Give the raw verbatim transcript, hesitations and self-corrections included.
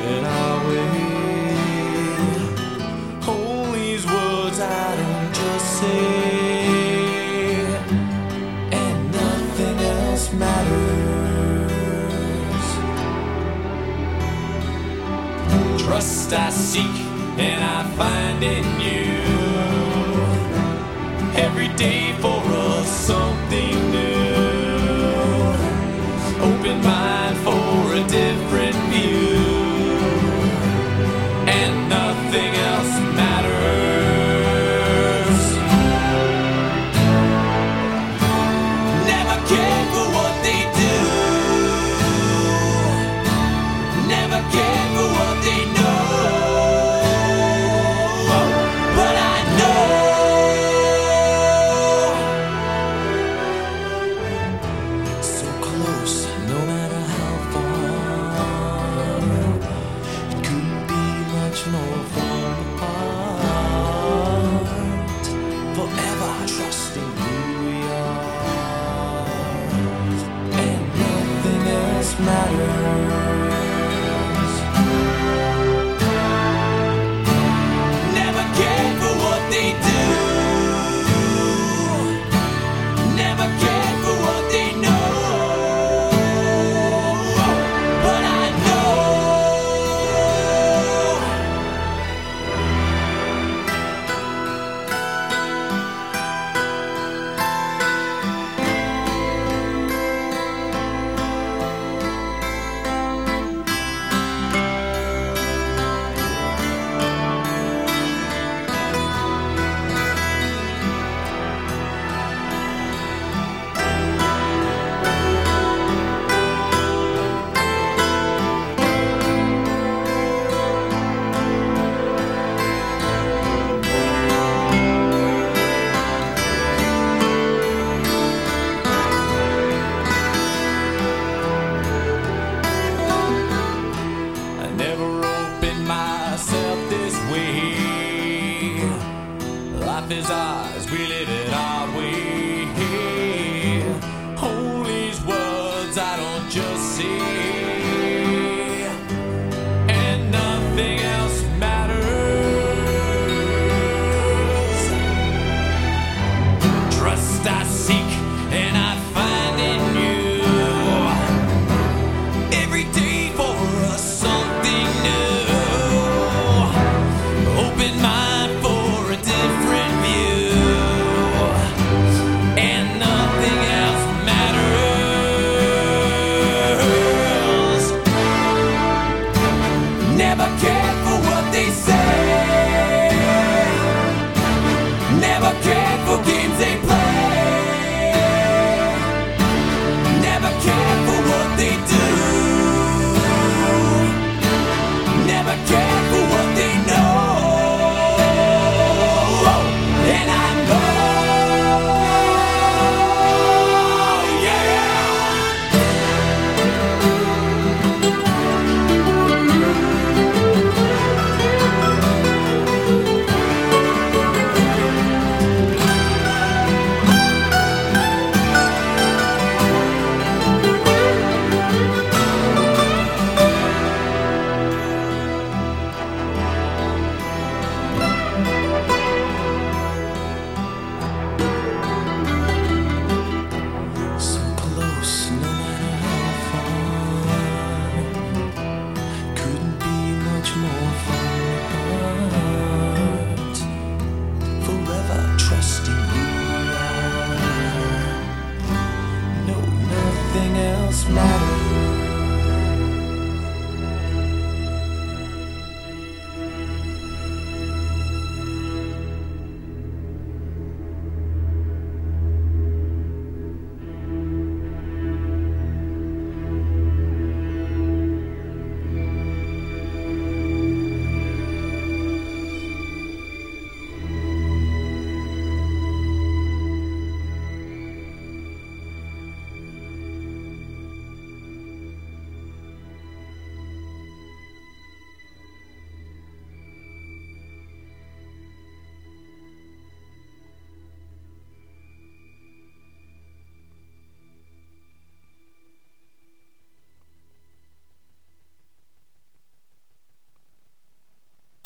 it our way. Hold these words I don't just say, and nothing else matters. Trust I seek and I find in you, every day for us something new. Open mind for a different view, and nothing else matters. Never care for what they do, never care for what they know. But I know so close, no matter how far. It couldn't be much more from apart. Forever trusting who we are, and nothing else matters. Never care for what they do, never care for what they know. But I know I never opened myself this way. Life is ours, we live it our way. Hold these words I don't just say, and nothing else matters. Trust I seek and I find in you, every day for us something new. Open mind for a different view, and nothing else matters. Never care